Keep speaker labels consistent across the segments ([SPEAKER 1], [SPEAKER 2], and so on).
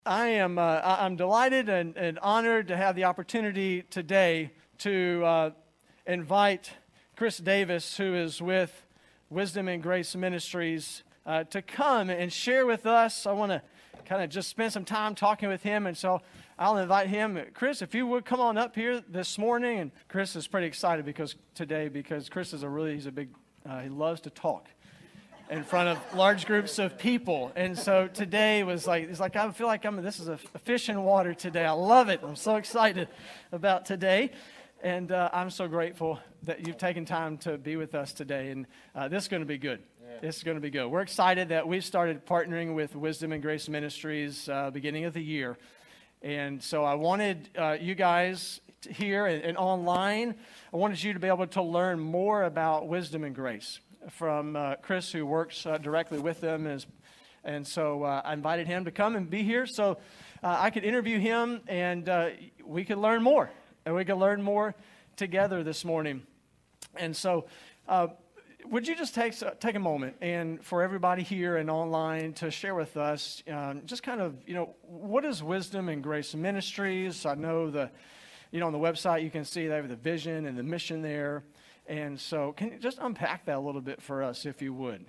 [SPEAKER 1] I'm delighted and honored to have the opportunity today to invite Chris Davis, who is with Wisdom and Grace Ministries, to come and share with us. I want to kind of just spend some time talking with him, and so I'll invite him. Chris, if you would come on up here this morning. And Chris is pretty excited because Chris is he's a big, he loves to talk in front of large groups of people. And so today was like, it's like, I feel like this is a fish in water today. I love it. I'm so excited about today. And I'm so grateful that you've taken time to be with us today. And this is going to be good. Yeah. This is going to be good. We're excited that we've started partnering with Wisdom and Grace Ministries beginning of the year. And so I wanted you guys here and online, I wanted you to be able to learn more about Wisdom and Grace from Chris, who works directly with them. And so I invited him to come and be here so I could interview him and we could learn more. And we could learn more together this morning. And so would you just take a moment and for everybody here and online to share with us just kind of, what is Wisdom and Grace Ministries? I know on the website you can see they have the vision and the mission there. And so can you just unpack that a little bit for us, if you would?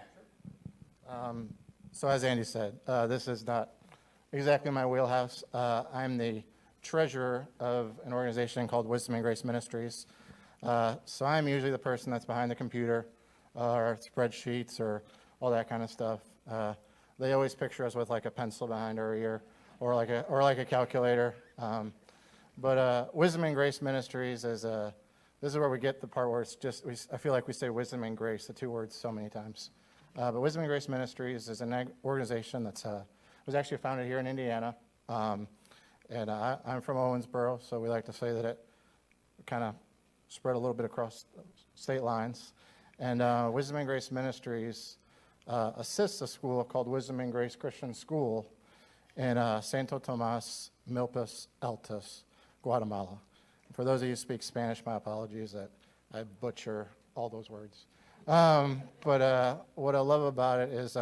[SPEAKER 2] So as Andy said, this is not exactly my wheelhouse. I'm the treasurer of an organization called Wisdom and Grace Ministries. So I'm usually the person that's behind the computer or spreadsheets or all that kind of stuff. They always picture us with like a pencil behind our ear or like a calculator. But Wisdom and Grace Ministries this is where we get the part where it's just, I feel like we say wisdom and grace, the two words, so many times. But Wisdom and Grace Ministries is an organization that was actually founded here in Indiana. And I'm from Owensboro, so we like to say that it kind of spread a little bit across state lines. And Wisdom and Grace Ministries assists a school called Wisdom and Grace Christian School in Santo Tomas, Milpas Altos, Guatemala. For those of you who speak Spanish, my apologies that I butcher all those words. But what I love about it is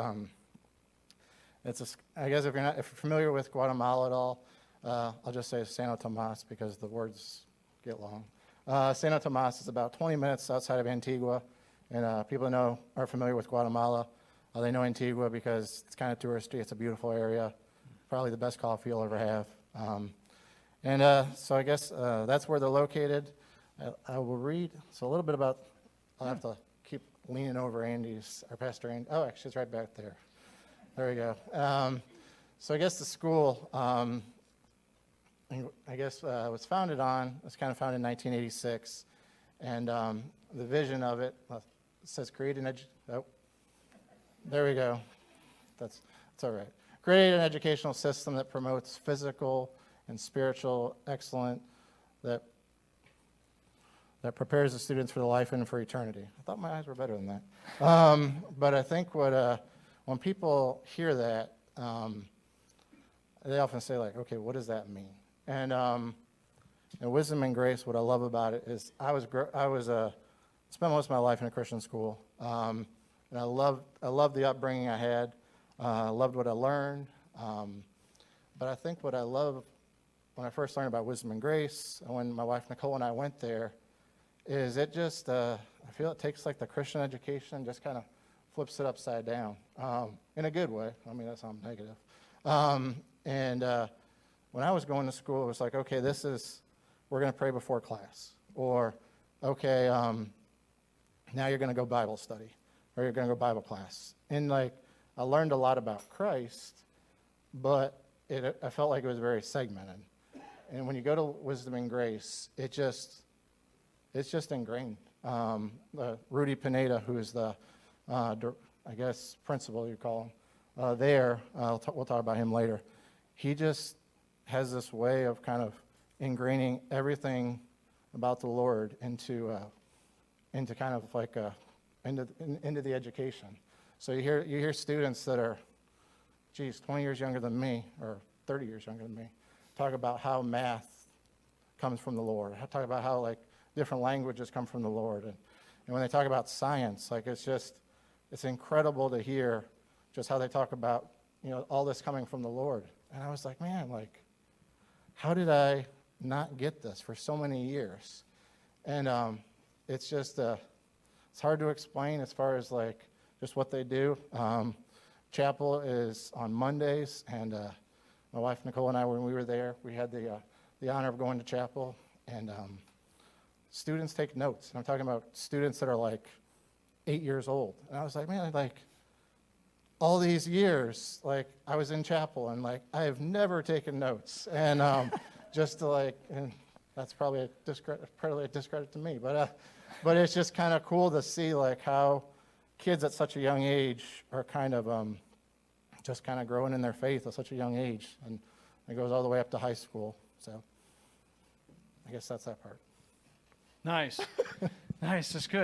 [SPEAKER 2] I guess if you're familiar with Guatemala at all, I'll just say Santo Tomas because the words get long. Santo Tomas is about 20 minutes outside of Antigua, and people who are familiar with Guatemala, they know Antigua because it's kind of touristy. It's a beautiful area, probably the best coffee you'll ever have. So I guess that's where they're located. I will read. So a little bit about, I'll have to keep leaning over our Pastor Andy. Oh, actually, it's right back there. There we go. So I guess the school, was founded in 1986. And the vision of it says create an there we go. That's all right. Create an educational system that promotes physical and spiritual excellence that prepares the students for the life and for eternity. I thought my eyes were better than that. But I think when people hear that, they often say like, okay, what does that mean? And Wisdom and Grace, what I love about it is I spent most of my life in a Christian school, and I loved the upbringing I had. I loved what I learned. But I think what I love when I first learned about Wisdom and Grace, and when my wife Nicole and I went there, is it just, I feel it takes like the Christian education and just kind of flips it upside down, in a good way. I mean, that sounds negative. When I was going to school, it was like, okay, we're going to pray before class. Or, okay, now you're going to go Bible study, or you're going to go Bible class. And I learned a lot about Christ, but I felt like it was very segmented. And when you go to Wisdom and Grace, it's just ingrained. Rudy Pineda, who is the, principal you call him, we'll talk about him later. He just has this way of kind of ingraining everything about the Lord into kind of like into the education. So you hear students that are, 20 years younger than me, or 30 years younger than me, talk about how math comes from the Lord. Talk about how different languages come from the Lord, and when they talk about science, it's incredible to hear just how they talk about all this coming from the Lord. And I was like, man, like, how did I not get this for so many years? And it's just, it's hard to explain as far as like just what they do. Chapel is on Mondays, and my wife Nicole and I, when we were there, we had the honor of going to chapel, and students take notes. And I'm talking about students that are like 8 years old. And I was like, man, like, all these years, like, I was in chapel, and like, I have never taken notes. And just to like, and that's probably a discredit to me, but it's just kind of cool to see like how kids at such a young age are kind of just kind of growing in their faith at such a young age, and it goes all the way up to high school. So I guess that's that part.
[SPEAKER 1] Nice. Nice. That's good.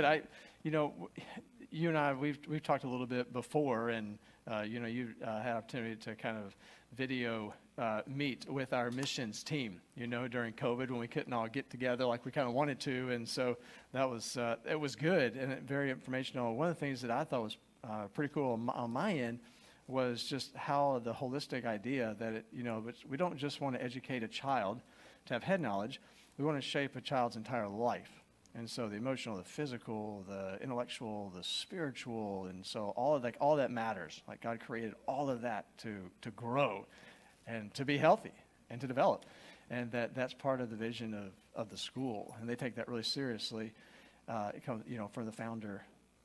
[SPEAKER 1] You and I, we've talked a little bit before, and you had opportunity to kind of video meet with our missions team, during COVID when we couldn't all get together like we kind of wanted to, and so that was it was good and very informational. One of the things that I thought was pretty cool on my end was just how the holistic idea that we don't just want to educate a child to have head knowledge, we want to shape a child's entire life. And so the emotional, the physical, the intellectual, the spiritual, and so all that matters. Like God created all of that to grow and to be healthy and to develop. And that's part of the vision of the school. And they take that really seriously. It comes, from the founder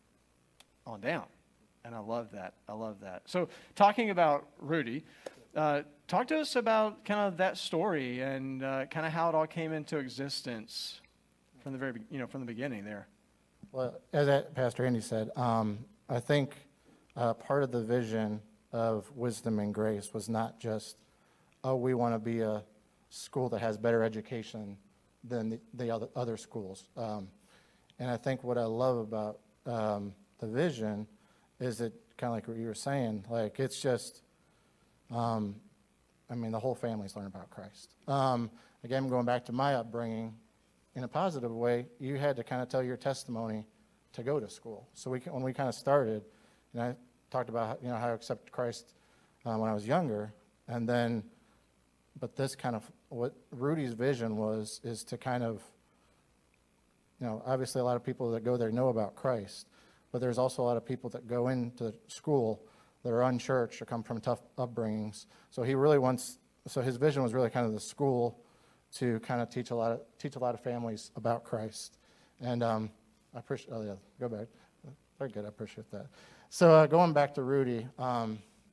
[SPEAKER 1] on down. And I love that. So talking about Rudy, talk to us about kind of that story and kind of how it all came into existence. From the beginning there.
[SPEAKER 2] Well, as Pastor Andy said, I think part of the vision of Wisdom and Grace was not just, we want to be a school that has better education than the other schools. And I think what I love about the vision is it kind of like what you were saying, like it's just, the whole family's learning about Christ. Again, going back to my upbringing, in a positive way, you had to kind of tell your testimony to go to school. So when we kind of started, and I talked about how I accepted Christ when I was younger, and then, but this kind of what Rudy's vision is to kind of, obviously a lot of people that go there know about Christ, but there's also a lot of people that go into school that are unchurched or come from tough upbringings. So his vision was really kind of the school to kind of teach a lot of families about Christ. And I appreciate, go back. Very good, I appreciate that. So going back to Rudy, I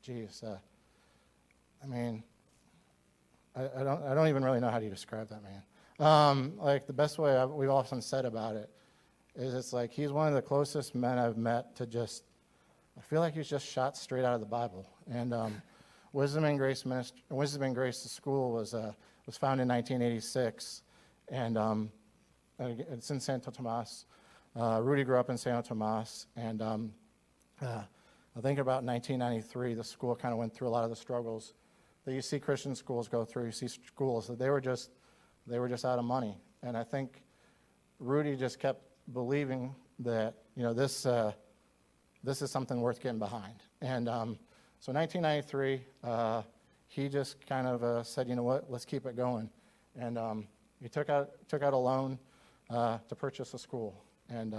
[SPEAKER 2] don't even really know how to describe that man. Like the best way we've often said about it is it's like he's one of the closest men I've met to just, I feel like he's just shot straight out of the Bible. And Wisdom and Grace, the school was founded in 1986, and it's in Santo Tomas. Rudy grew up in Santo Tomas, and I think about 1993, the school kind of went through a lot of the struggles that you see Christian schools go through. You see schools that they were just out of money, and I think Rudy just kept believing that this is something worth getting behind, and so 1993. He just kind of said, you know what, let's keep it going. And he took out a loan to purchase a school. And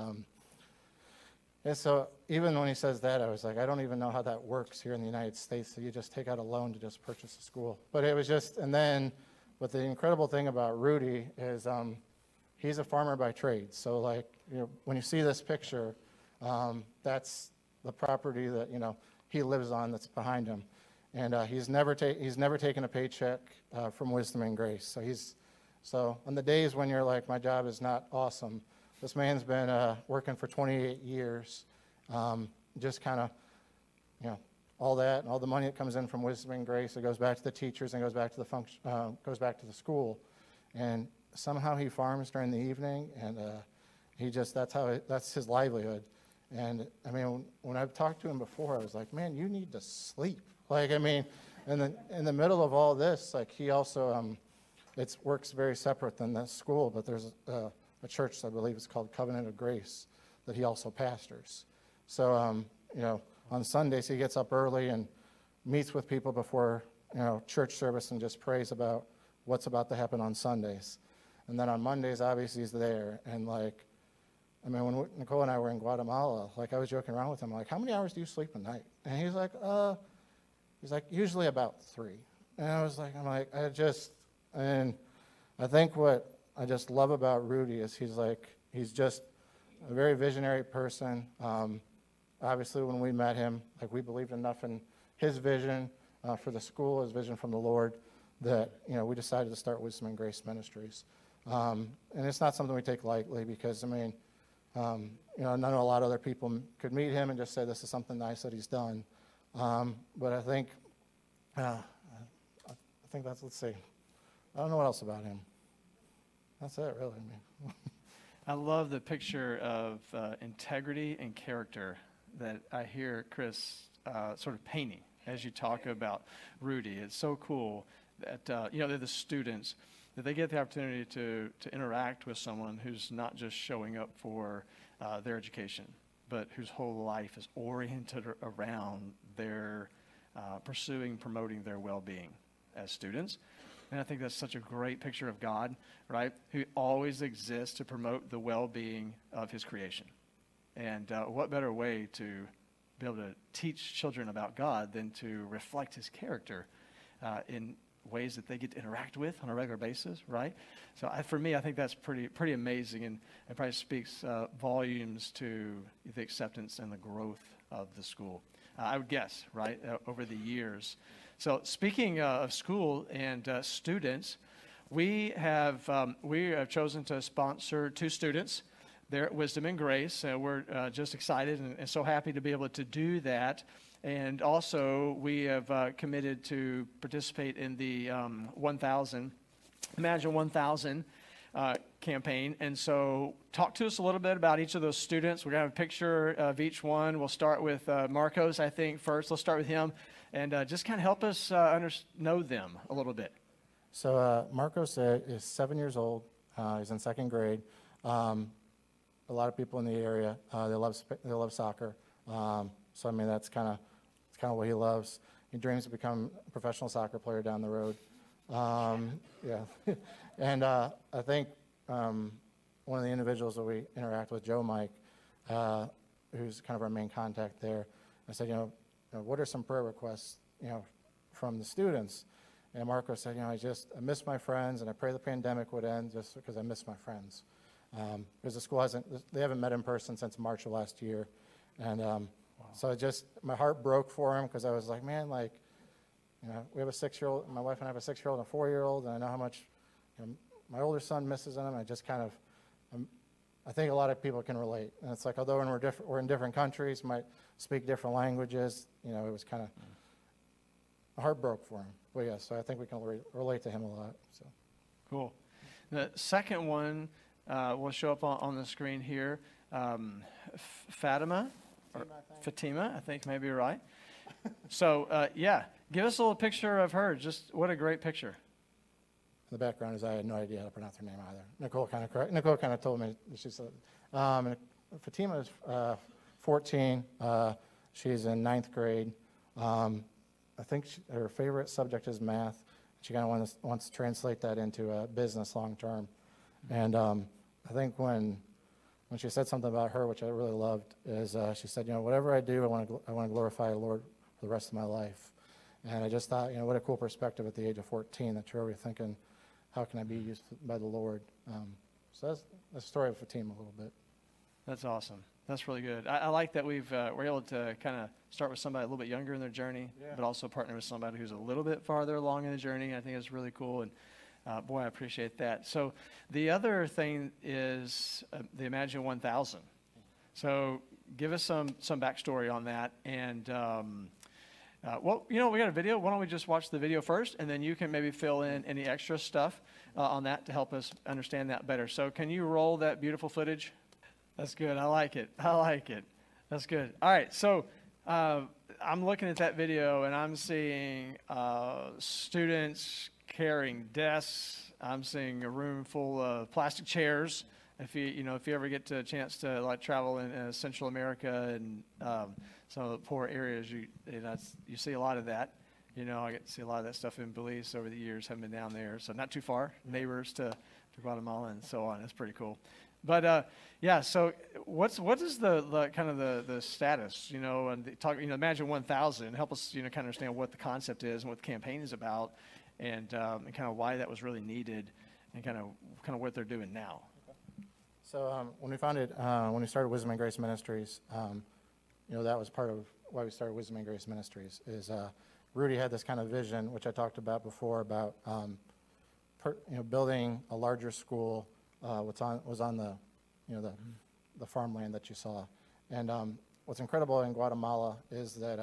[SPEAKER 2] so even when he says that, I was like, I don't even know how that works here in the United States. So you just take out a loan to just purchase a school. But it was just, and then, but the incredible thing about Rudy is he's a farmer by trade. So like, when you see this picture, that's the property that, he lives on that's behind him. And he's never taken a paycheck from Wisdom and Grace. So on the days when you're like, my job is not awesome, this man's been working for 28 years, just kind of, all that, and all the money that comes in from Wisdom and Grace, it goes back to the teachers and goes back to the school. And somehow he farms during the evening, and that's his livelihood. And when I've talked to him before, I was like, man, you need to sleep. Like, in the middle of all this, like he also, it works very separate than the school, but there's a church, I believe it's called Covenant of Grace, that he also pastors. So, on Sundays he gets up early and meets with people before church service and just prays about what's about to happen on Sundays. And then on Mondays, obviously, he's there. And when Nicole and I were in Guatemala, I was joking around with him, how many hours do you sleep a night? And he's like, usually about 3. And and I think what I just love about Rudy is he's just a very visionary person. Obviously, when we met him, we believed enough in his vision for the school, his vision from the Lord, that, we decided to start Wisdom and Grace Ministries. And it's not something we take lightly because, I know a lot of other people could meet him and just say this is something nice that he's done. But I think that's, let's see. I don't know what else about him. That's it, really.
[SPEAKER 1] I love the picture of integrity and character that I hear Chris sort of painting as you talk about Rudy. It's so cool that, they're the students, that they get the opportunity to interact with someone who's not just showing up for their education, but whose whole life is oriented around their promoting their well-being as students. And I think that's such a great picture of God, right? Who always exists to promote the well-being of his creation. And what better way to be able to teach children about God than to reflect his character in ways that they get to interact with on a regular basis, right? So for me, I think that's pretty amazing, and it probably speaks volumes to the acceptance and the growth of the school. I would guess, right, over the years. So speaking of school and students, we have chosen to sponsor 2 students there at Wisdom and Grace. We're just excited and so happy to be able to do that. And also, we have committed to participate in the 1,000, Imagine 1,000 campaign. And so talk to us a little bit about each of those students. We're going to have a picture of each one. We'll start with Marcos, I think, first. Let's start with him. And just kind of help us know them a little bit.
[SPEAKER 2] So Marcos is 7 years old. He's in 2nd grade. A lot of people in the area, they love soccer. So that's kind of what he loves. He dreams to become a professional soccer player down the road. Yeah, and I think one of the individuals that we interact with, Joe Mike, who's kind of our main contact there, I said, what are some prayer requests, from the students? And Marco said, I miss my friends, and I pray the pandemic would end just because I miss my friends. Because the school they haven't met in person since March of last year. And so my heart broke for him because I was like, man, we have a 6-year-old, my wife and I have a 6-year-old and a 4-year-old, and I know how much my older son misses him. I just I think a lot of people can relate. And it's although we're in different countries, might speak different languages, it was kind of, my heart broke for him. But yeah, so I think we can relate to him a lot. So
[SPEAKER 1] cool. The second one will show up on the screen here. Fatima, or Fatima, I think maybe you're right. So give us a little picture of her. Just what a great picture.
[SPEAKER 2] The background is I had no idea how to pronounce her name either. Nicole kind of told me. She said, Fatima is 14. She's in 9th grade. I think her favorite subject is math. She kind of wants to translate that into business long term. And I think when she said something about her, which I really loved, is she said, whatever I do, I want to glorify the Lord for the rest of my life. And I just thought, what a cool perspective at the age of 14 that you're already thinking, how can I be used by the Lord? So that's the story of Fatima a little bit.
[SPEAKER 1] That's awesome. That's really good. I like that we're able to kind of start with somebody a little bit younger in their journey, but also partner with somebody who's a little bit farther along in the journey. I think it's really cool, and boy, I appreciate that. So the other thing is the Imagine 1,000. So give us some backstory on that, and we got a video. Why don't we just watch the video first, and then you can maybe fill in any extra stuff on that to help us understand that better. So can you roll that beautiful footage? That's good. I like it. That's good. All right. So I'm looking at that video, and I'm seeing students carrying desks. I'm seeing a room full of plastic chairs. If you ever get a chance to travel in Central America and some of the poor areas, you see a lot of that. You know, I get to see a lot of that stuff in Belize over the years. Haven't been down there, so not too far. Neighbors to Guatemala and so on. It's pretty cool. But yeah, so what is the kind of the status? You know, and talk. You know, Imagine 1,000. Help us, you know, kind of understand what the concept is and what the campaign is about, and kind of why that was really needed, and kind of what they're doing now.
[SPEAKER 2] So when we started Wisdom and Grace Ministries, you know, that was part of why we started Wisdom and Grace Ministries. Is Rudy had this kind of vision, which I talked about before, about you know, building a larger school. Was on the, you know, the farmland that you saw, and what's incredible in Guatemala is that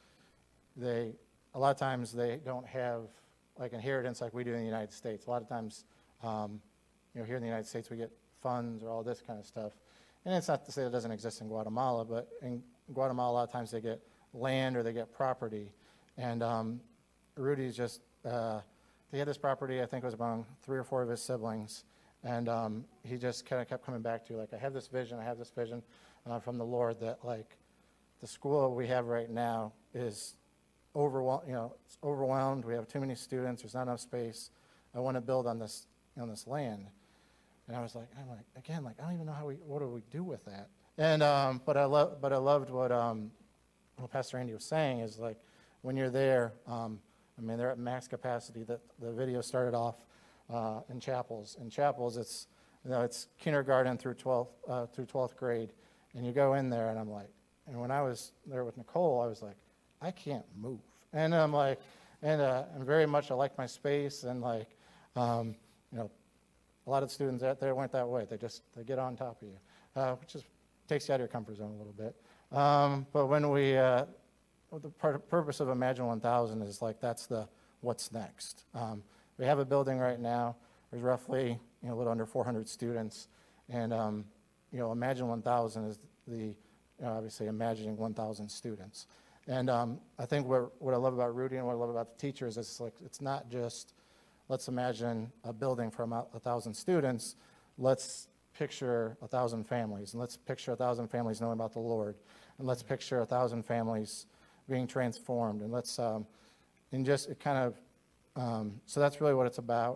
[SPEAKER 2] a lot of times they don't have like inheritance like we do in the United States. A lot of times, you know, here in the United States we get funds or all this kind of stuff, and it's not to say it doesn't exist in Guatemala, but in Guatemala a lot of times they get land or they get property, and Rudy's just he had this property. I think it was among 3 or 4 of his siblings. And he just kind of kept coming back to, like, I have this vision from the Lord that, like, the school we have right now is overwhelmed. You know, it's overwhelmed. We have too many students. There's not enough space. I want to build on this, on this land. And I'm like, again, like, I don't even know what do we do with that? And but I loved what Pastor Andy was saying is, like, when you're there, I mean, they're at max capacity. That the video started off. In chapels. In chapels, it's, you know, it's kindergarten through 12th grade, and you go in there, and I'm like, and when I was there with Nicole, I was like, I can't move, and I'm like, and very much I like my space, and like, you know, a lot of students out there weren't that way. They get on top of you, which is takes you out of your comfort zone a little bit. But when the purpose of Imagine 1,000 is like that's the what's next. We have a building right now. There's roughly, you know, a little under 400 students, and you know, Imagine 1,000 is obviously imagining 1,000 students. And I think what I love about Rudy and what I love about the teachers is it's not just let's imagine a building for 1,000 students. Let's picture 1,000 families, and let's picture 1,000 families knowing about the Lord, and let's picture 1,000 families being transformed, and let's and just it kind of. So that's really what it's about.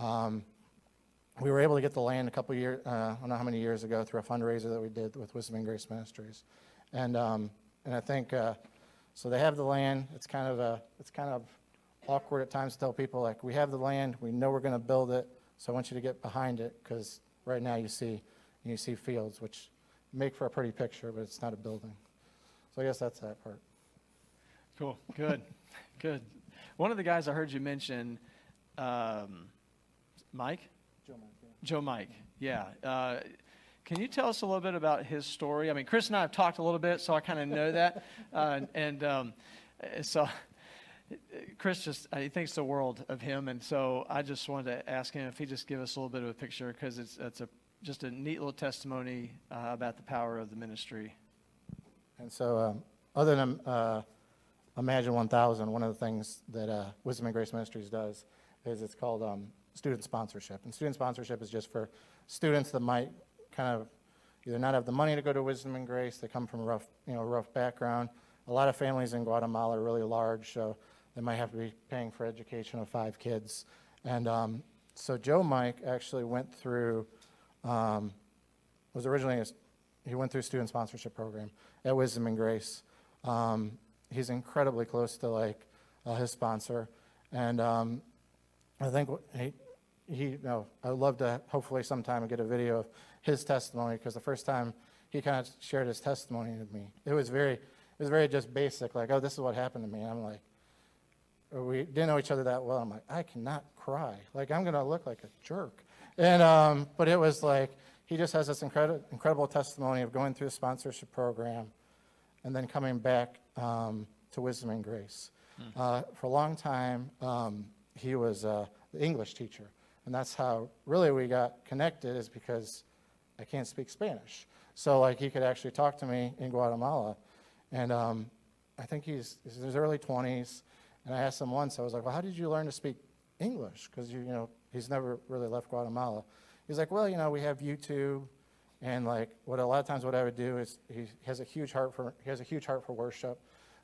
[SPEAKER 2] We were able to get the land a couple years, I don't know how many years ago, through a fundraiser that we did with Wisdom and Grace Ministries, and I think so. They have the land. It's kind of awkward at times to tell people, like, we have the land, we know we're going to build it, so I want you to get behind it, because right now you see fields, which make for a pretty picture, but it's not a building. So I guess that's that part.
[SPEAKER 1] Cool. Good. Good. One of the guys I heard you mention, Mike? Joe Mike, yeah. Can you tell us a little bit about his story? I mean, Chris and I have talked a little bit, so I kind of know that. So Chris he thinks the world of him, and so I just wanted to ask him if he'd just give us a little bit of a picture, because it's just a neat little testimony about the power of the ministry.
[SPEAKER 2] And so other than Imagine 1,000, one of the things that Wisdom and Grace Ministries does is it's called student sponsorship. And student sponsorship is just for students that might kind of either not have the money to go to Wisdom and Grace, they come from a rough background. A lot of families in Guatemala are really large, so they might have to be paying for education of 5 kids. And so Joe Mike actually went through, he went through a student sponsorship program at Wisdom and Grace. He's incredibly close to his sponsor, and I think I'd love to hopefully sometime get a video of his testimony, because the first time he kind of shared his testimony with me, it was very just basic, like, oh, this is what happened to me. And I'm like, we didn't know each other that well. I'm like, I cannot cry, like I'm gonna look like a jerk, and but it was like he just has this incredible testimony of going through the sponsorship program, and then coming back to Wisdom and Grace. For a long time, he was the English teacher, and that's how really we got connected, is because I can't speak Spanish. So like he could actually talk to me in Guatemala, and I think he's in his early 20s, and I asked him once, I was like, well, how did you learn to speak English? Because he's never really left Guatemala. He's like, well, we have YouTube. And like a lot of times what I would do is he has a huge heart for worship.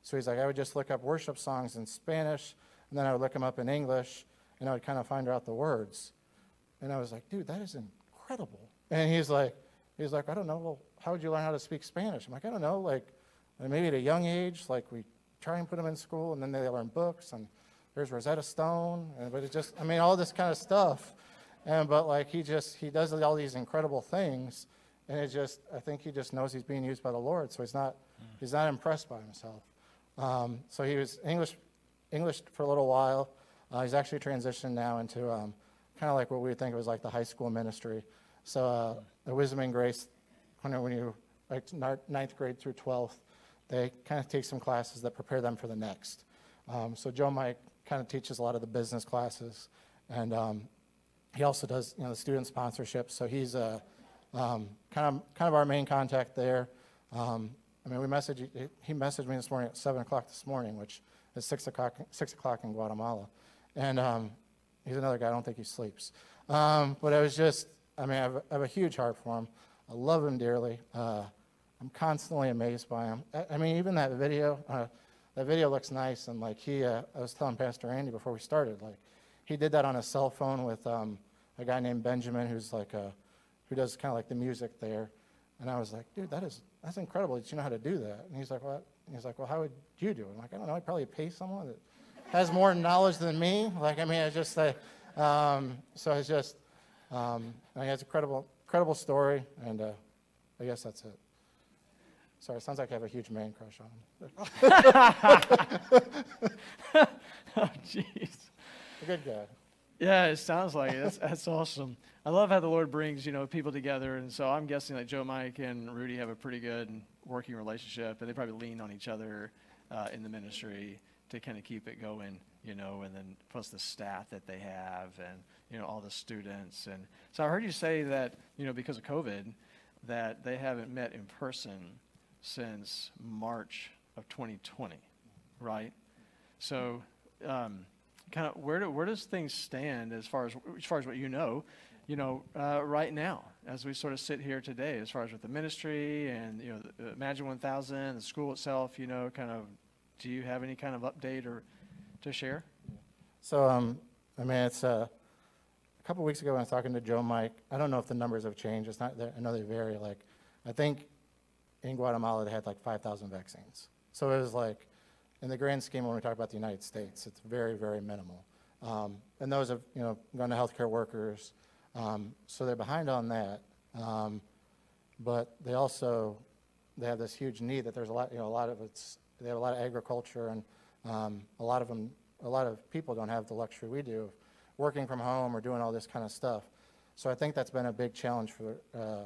[SPEAKER 2] So he's like, I would just look up worship songs in Spanish, and then I would look them up in English, and I would kind of find out the words. And I was like, dude, that is incredible. And he's like, I don't know, well, how would you learn how to speak Spanish? I'm like, I don't know, like maybe at a young age, like we try and put them in school, and then they learn books, and there's Rosetta Stone, but it just, I mean, all this kind of stuff. But like he does all these incredible things, and I think he just knows he's being used by the Lord, so he's not impressed by himself. So he was English for a little while. He's actually transitioned now into kind of like what we would think of as like the high school ministry. So the Wisdom and Grace, when you like ninth grade through 12th, they kind of take some classes that prepare them for the next. So Joe Mike kind of teaches a lot of the business classes, and he also does the student sponsorship. So he's kind of our main contact there. I mean, he messaged me this morning at 7 o'clock this morning, which is 6 o'clock in Guatemala. And he's another guy, I don't think he sleeps. But I was just, I mean, I have a huge heart for him. I love him dearly. I'm constantly amazed by him. I mean, even that video looks nice. And like I was telling Pastor Andy before we started, like he did that on a cell phone with a guy named Benjamin, who's like who does kind of like the music there. And I was like, dude, that's incredible that you know how to do that. And he's like, what? And he's like, well, how would you do it? I'm like, I don't know. I'd probably pay someone that has more knowledge than me. Like, I mean, it's just like, so it's just, he has a credible story, and I guess that's it. Sorry, it sounds like I have a huge man crush on him.
[SPEAKER 1] Oh, jeez.
[SPEAKER 2] A good guy.
[SPEAKER 1] Yeah, it sounds like it. That's awesome. I love how the Lord brings, people together. And so I'm guessing that Joe Mike and Rudy have a pretty good working relationship, and they probably lean on each other in the ministry to kind of keep it going, and then plus the staff that they have and, all the students. And so I heard you say that, because of COVID, that they haven't met in person since March of 2020, right? So kind of where does things stand as far as what right now, as we sort of sit here today, as far as with the ministry and Imagine 1000, the school itself, kind of, do you have any kind of update or to share?
[SPEAKER 2] So I mean, it's a couple weeks ago when I was talking to Joe Mike. I don't know if the numbers have changed. It's not. I know they vary. Like, I think in Guatemala they had like 5,000 vaccines. So it was like, in the grand scheme, when we talk about the United States, it's very, very minimal. And those have, gone to healthcare workers, so they're behind on that. But they have this huge need that there's they have a lot of agriculture, and a lot of people don't have the luxury we do of working from home or doing all this kind of stuff. So I think that's been a big challenge for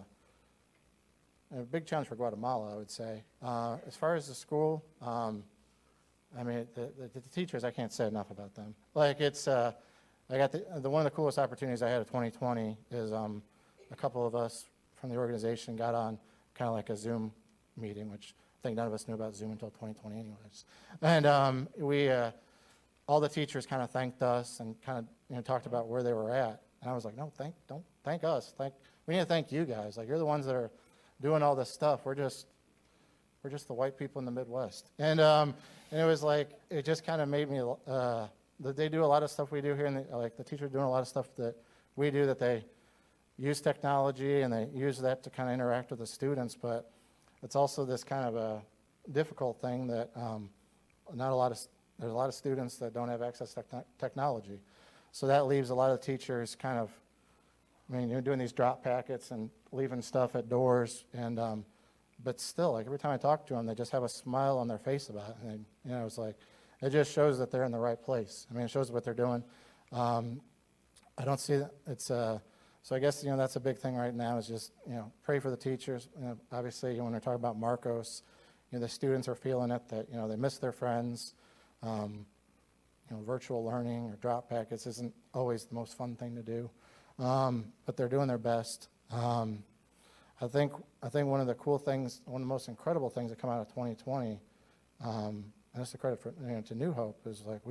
[SPEAKER 2] Guatemala, I would say. As far as the school, I mean, the teachers, I can't say enough about them. Like, it's, I got one of the coolest opportunities I had of 2020 is a couple of us from the organization got on kind of like a Zoom meeting, which I think none of us knew about Zoom until 2020 anyways. And we, all the teachers kind of thanked us and kind of, talked about where they were at. And I was like, no, don't thank us. We need to thank you guys. Like, you're the ones that are doing all this stuff. We're just the white people in the Midwest. And it was like, it just kind of made me, they do a lot of stuff we do here, and the teachers are doing a lot of stuff that we do, that they use technology and they use that to kind of interact with the students, but it's also this kind of a difficult thing that there's a lot of students that don't have access to technology. So that leaves a lot of teachers kind of, you're doing these drop packets and leaving stuff at doors, and but still, like, every time I talk to them, they just have a smile on their face about it. And it's like, it just shows that they're in the right place. I mean, it shows what they're doing. I don't see that it's so I guess that's a big thing right now, is just pray for the teachers. Obviously, when we're talking about Marcos, the students are feeling it, that they miss their friends. Virtual learning or drop packets isn't always the most fun thing to do, but they're doing their best. I think one of the cool things, one of the most incredible things that come out of 2020, and it's a credit for to New Hope, is like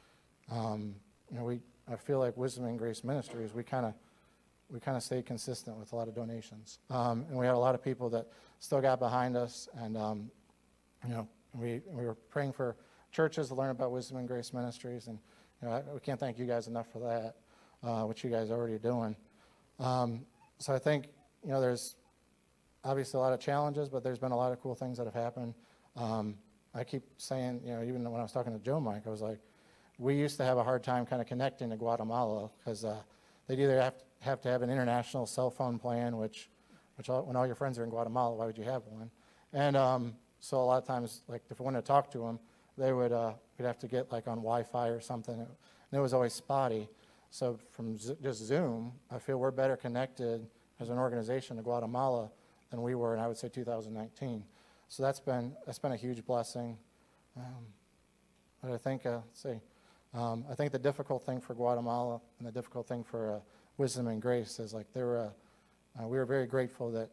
[SPEAKER 2] I feel like Wisdom and Grace Ministries, we kind of stayed consistent with a lot of donations, and we had a lot of people that still got behind us, and we were praying for churches to learn about Wisdom and Grace Ministries, and we can't thank you guys enough for that, what you guys are already doing. So I think there's obviously a lot of challenges, but there's been a lot of cool things that have happened. I keep saying, even when I was talking to Joe Mike, I was like, we used to have a hard time kind of connecting to Guatemala because they'd either have to have an international cell phone plan, which when all your friends are in Guatemala, why would you have one? And so a lot of times, like if we wanted to talk to them, we'd have to get like on Wi-Fi or something, and it was always spotty. So from just Zoom, I feel we're better connected as an organization to Guatemala than we were in, I would say, 2019. So that's been a huge blessing. But I think, I think the difficult thing for Guatemala and the difficult thing for Wisdom and Grace is like we were very grateful that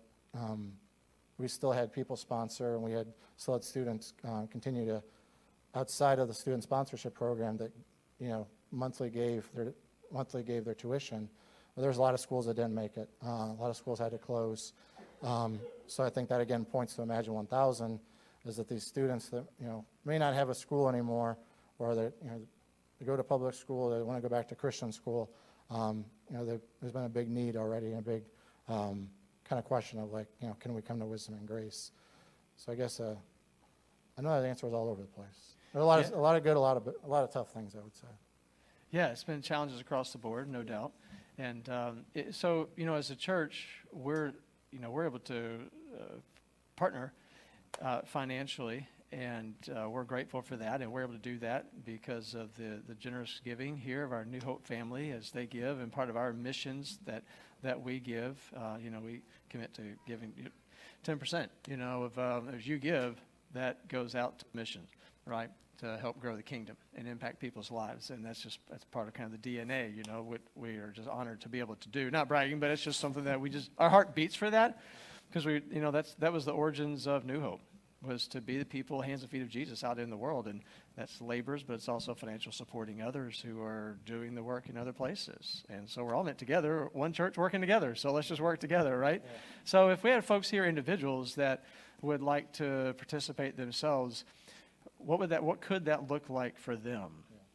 [SPEAKER 2] we still had people sponsor, and we still had students continue to, outside of the student sponsorship program that monthly gave their tuition. But there's a lot of schools that didn't make it. A lot of schools had to close. So I think that again points to Imagine 1000, is that these students that may not have a school anymore, or they go to public school, they want to go back to Christian school. There's been a big need already, and a big kind of question of like, can we come to Wisdom and Grace? So I guess I know that answer was all over the place. There are a lot of good, a lot of tough things, I would say.
[SPEAKER 1] Yeah, it's been challenges across the board, no doubt. And so, as a church, we're able to partner financially, and we're grateful for that. And we're able to do that because of the generous giving here of our New Hope family as they give, and part of our missions that we give. We commit to giving 10%. As you give, that goes out to missions, right? To help grow the kingdom and impact people's lives. And that's part of kind of the DNA, what we are just honored to be able to do. Not bragging, but it's just something that our heart beats for that, because that was the origins of New Hope, was to be the people, hands and feet of Jesus out in the world. And that's labors, but it's also financial supporting others who are doing the work in other places. And so we're all meant together, one church working together. So let's just work together, right? Yeah. So if we had folks here, individuals that would like to participate themselves, what could that look like for them?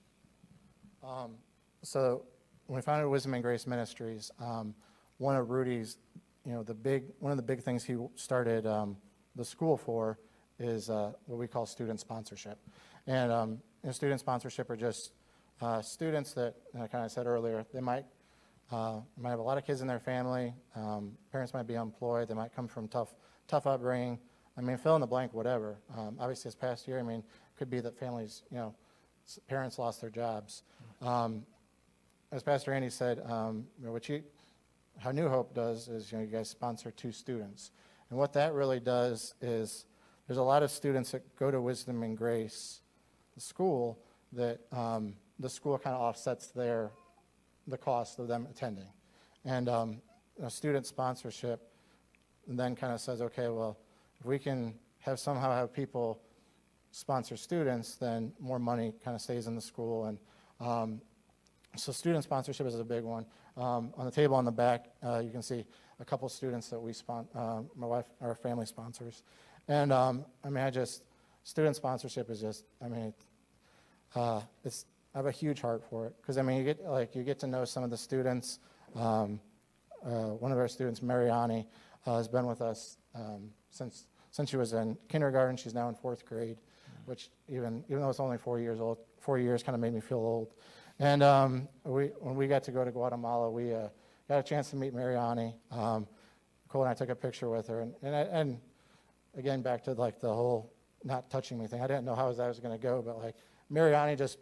[SPEAKER 2] So when we founded Wisdom and Grace Ministries, one of Rudy's, one of the big things he started the school for is what we call student sponsorship. And student sponsorship are just students that, I kind of said earlier, they might have a lot of kids in their family. Parents might be unemployed. They might come from tough upbringing. Fill in the blank, whatever. Obviously, this past year, it could be that families, parents lost their jobs. As Pastor Andy said, how New Hope does is, you guys sponsor 2 students. And what that really does is there's a lot of students that go to Wisdom and Grace, the school, that the school kind of offsets the cost of them attending. And student sponsorship then kind of says, okay, well, if we can somehow have people sponsor students, then more money kind of stays in the school. And so student sponsorship is a big one. On the table on the back, you can see a couple students that my wife, our family sponsors. And student sponsorship is just, I have a huge heart for it, because you get to know some of the students. One of our students, Mariani, has been with us since she was in kindergarten. She's now in 4th grade, which even though it's only 4 years old, 4 years kind of made me feel old. And when we got to go to Guatemala, we got a chance to meet Mariani. Nicole and I took a picture with her, and again, back to like the whole not touching me thing. I didn't know how that was going to go, but like Mariani just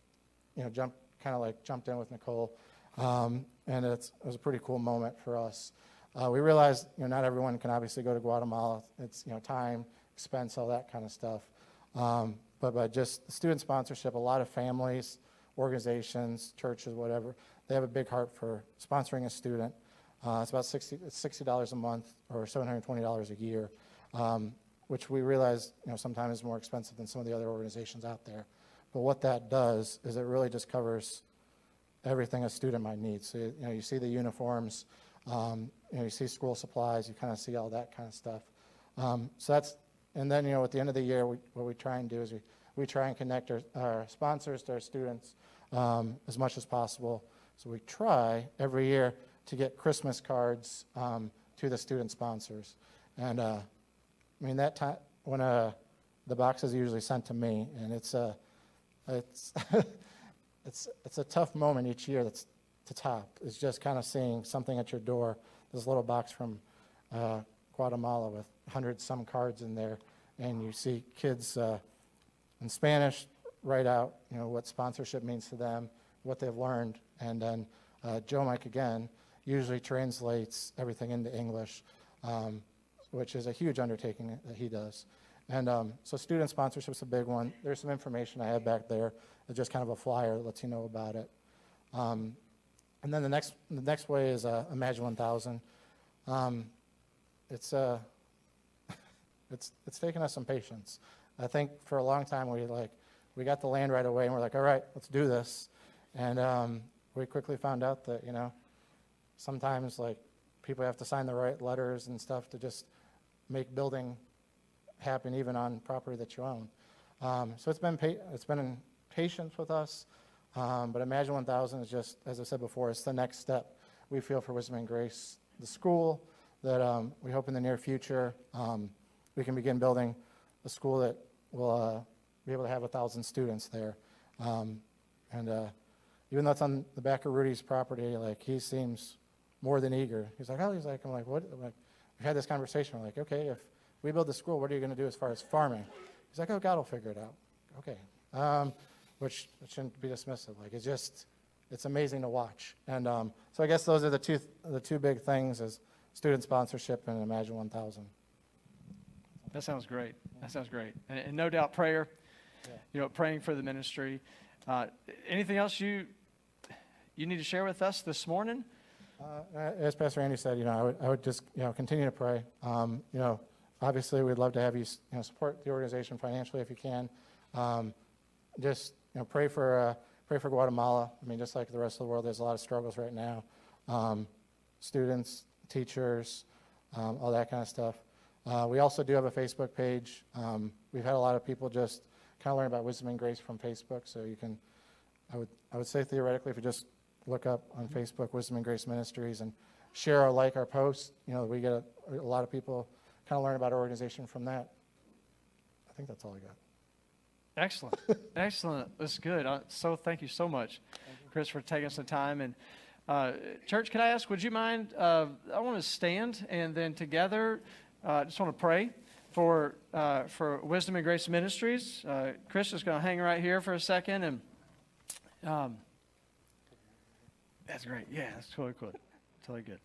[SPEAKER 2] jumped in with Nicole, and it was a pretty cool moment for us. We realized not everyone can obviously go to Guatemala. It's time, expense, all that kind of stuff. But by just student sponsorship, a lot of families, organizations, churches, whatever, they have a big heart for sponsoring a student. It's about $60 a month or $720 a year, which we realize sometimes is more expensive than some of the other organizations out there. But what that does is it really just covers everything a student might need. So you see the uniforms, you see school supplies, you kind of see all that kind of stuff. So that's and then, at the end of the year, what we try and do is we try and connect our sponsors to our students as much as possible. So we try every year to get Christmas cards to the student sponsors. And that time when the box is usually sent to me, and it's it's a tough moment each year. That's to top. It's just kind of seeing something at your door. This little box from Guatemala with 100-some cards in there, and you see kids in Spanish write out, what sponsorship means to them, what they've learned, and then Joe Mike again usually translates everything into English, which is a huge undertaking that he does. And so student sponsorship is a big one. There's some information I have back there. It's just kind of a flyer that lets you know about it. And then the next way is Imagine 1000. It's taken us some patience. I think for a long time we got the land right away, and we're like, all right, let's do this. And we quickly found out that sometimes people have to sign the right letters and stuff to just make building happen, even on property that you own. So it's been in patience with us. But Imagine 1000 is just, as I said before, it's the next step we feel for Wisdom and Grace, the school that we hope in the near future we can begin building a school that will be able to have 1,000 students there. Even though it's on the back of Rudy's property, he seems more than eager. He's like, I'm like, what? We had this conversation. We're like, okay, if we build the school, what are you going to do as far as farming? He's like, God will figure it out. Okay. Which shouldn't be dismissive. It's amazing to watch. And so I guess those are the two big things: is student sponsorship and Imagine 1000.
[SPEAKER 1] That sounds great. That sounds great. And no doubt prayer, praying for the ministry. Anything else you need to share with us this morning?
[SPEAKER 2] As Pastor Andy said, I would just, continue to pray. Obviously we'd love to have you, support the organization financially if you can. Just, pray for Guatemala. Just like the rest of the world, there's a lot of struggles right now. Students, teachers, all that kind of stuff. We also do have a Facebook page. We've had a lot of people just kind of learn about Wisdom and Grace from Facebook. So you can, I would say theoretically, if you just look up on Facebook Wisdom and Grace Ministries and share or like our posts, we get a lot of people kind of learn about our organization from that. I think that's all I got.
[SPEAKER 1] Excellent. Excellent. That's good. So thank you so much, Chris, for taking some time. And church, can I ask, would you mind, I want to stand, and then together, just want to pray for Wisdom and Grace Ministries. Chris is going to hang right here for a second. And that's great. Yeah, that's totally cool. Totally good.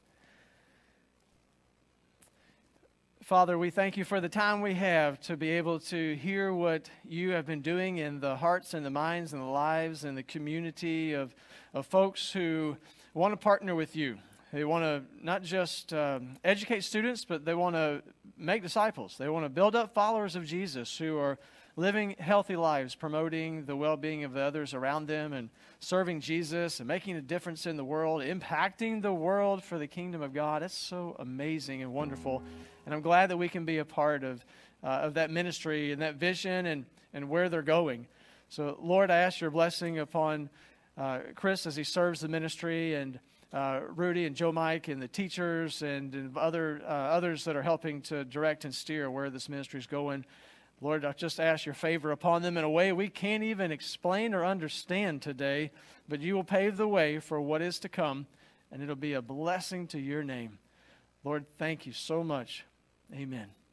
[SPEAKER 1] Father, we thank you for the time we have to be able to hear what you have been doing in the hearts and the minds and the lives and the community of folks who want to partner with you. They want to not just educate students, but they want to make disciples. They want to build up followers of Jesus who are living healthy lives, promoting the well-being of the others around them, and serving Jesus and making a difference in the world, impacting the world for the kingdom of God. That's so amazing and wonderful. And I'm glad that we can be a part of that ministry and that vision and where they're going. So, Lord, I ask your blessing upon Chris as he serves the ministry, and Rudy and Joe Mike and the teachers and others that are helping to direct and steer where this ministry is going. Lord, I just ask your favor upon them in a way we can't even explain or understand today, but you will pave the way for what is to come, and it'll be a blessing to your name. Lord, thank you so much. Amen.